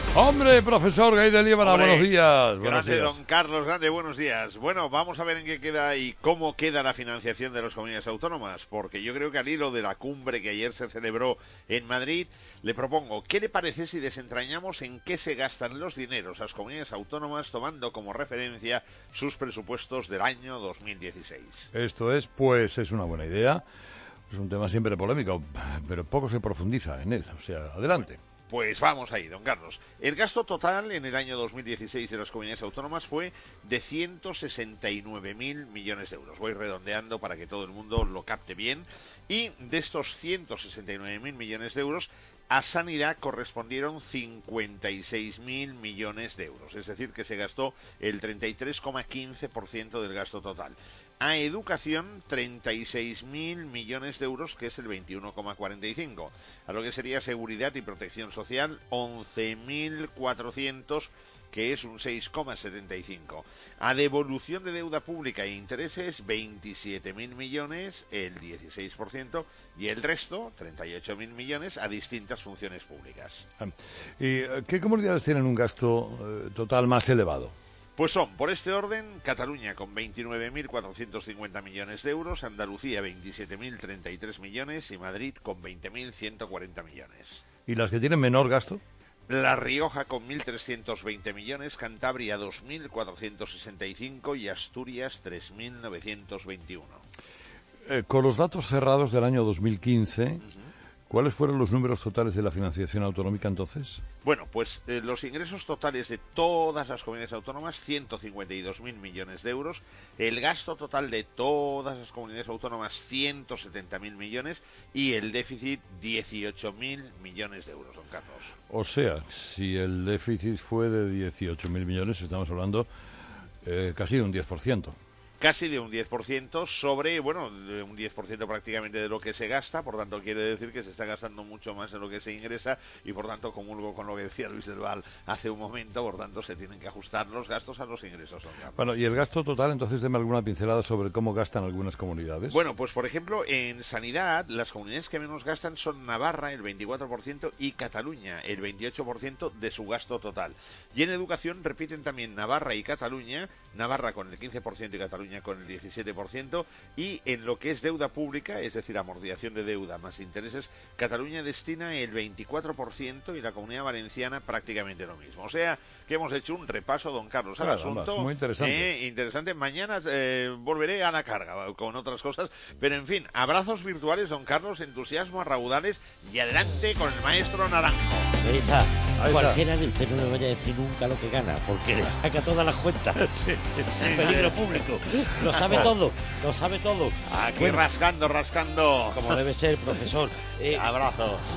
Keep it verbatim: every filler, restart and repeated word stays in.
Hombre, profesor Gay de Liébana, buenos días. Buenos Grande, días. don Carlos, grande, buenos días. Bueno, vamos a ver en qué queda y cómo queda la financiación de las comunidades autónomas, porque yo creo que al hilo de la cumbre que ayer se celebró en Madrid, le propongo, ¿qué le parece si desentrañamos en qué se gastan los dineros las comunidades autónomas tomando como referencia sus presupuestos del año dos mil dieciséis? Esto es, pues, es una buena idea. Es un tema siempre polémico, pero poco se profundiza en él. O sea, adelante. Pues vamos ahí, don Carlos. El gasto total en el año dos mil dieciséis de las comunidades autónomas fue de ciento sesenta y nueve mil millones de euros. Voy redondeando para que todo el mundo lo capte bien. Y de estos ciento sesenta y nueve mil millones de euros, a sanidad correspondieron cincuenta y seis mil millones de euros. Es decir, que se gastó el treinta y tres coma quince por ciento del gasto total. A educación, treinta y seis mil millones de euros, que es el veintiuno coma cuarenta y cinco. A lo que sería seguridad y protección social, once mil cuatrocientos, que es un seis coma setenta y cinco. A devolución de deuda pública e intereses, veintisiete mil millones, el dieciséis por ciento, y el resto, treinta y ocho mil millones, a distintas funciones públicas. ¿Y qué comunidades tienen un gasto eh, total más elevado? Pues son, por este orden, Cataluña con veintinueve mil cuatrocientos cincuenta millones de euros, Andalucía veintisiete mil treinta y tres millones y Madrid con veinte mil ciento cuarenta millones. ¿Y las que tienen menor gasto? La Rioja con mil trescientos veinte millones, Cantabria dos mil cuatrocientos sesenta y cinco y Asturias tres mil novecientos veintiuno. Eh, con los datos cerrados del año dos mil quince, uh-huh. ¿Cuáles fueron los números totales de la financiación autonómica entonces? Bueno, pues eh, los ingresos totales de todas las comunidades autónomas, ciento cincuenta y dos mil millones de euros. El gasto total de todas las comunidades autónomas, ciento setenta mil millones. Y el déficit, dieciocho mil millones de euros, don Carlos. O sea, si el déficit fue de dieciocho mil millones, estamos hablando eh, casi de un diez por ciento. Casi de un diez por ciento sobre, bueno, de un diez por ciento prácticamente de lo que se gasta, por tanto quiere decir que se está gastando mucho más de lo que se ingresa y por tanto comulgo con lo que decía Luis del Val hace un momento, por tanto se tienen que ajustar los gastos a los ingresos. Bueno, y el gasto total, entonces deme alguna pincelada sobre cómo gastan algunas comunidades. Bueno, pues por ejemplo, en sanidad, las comunidades que menos gastan son Navarra, el veinticuatro por ciento, y Cataluña, el veintiocho por ciento de su gasto total. Y en educación repiten también Navarra y Cataluña, Navarra con el quince por ciento y Cataluña con el diecisiete por ciento, y en lo que es deuda pública, es decir, amortización de deuda más intereses, Cataluña destina el veinticuatro por ciento y la Comunidad Valenciana prácticamente lo mismo. O sea, que hemos hecho un repaso, don Carlos, al claro, asunto. Muy interesante. Eh, interesante. Mañana eh, volveré a la carga con otras cosas, pero en fin, abrazos virtuales, don Carlos, entusiasmo a raudales y adelante con el maestro Naranjo. Ahí está. Ahí Cualquiera de usted no le vaya a decir nunca lo que gana, porque le saca todas las cuentas. Sí, sí, peligro público. Lo sabe todo, lo sabe todo. Aquí bueno, rascando, rascando. Como debe ser, profesor. Eh, Abrazo.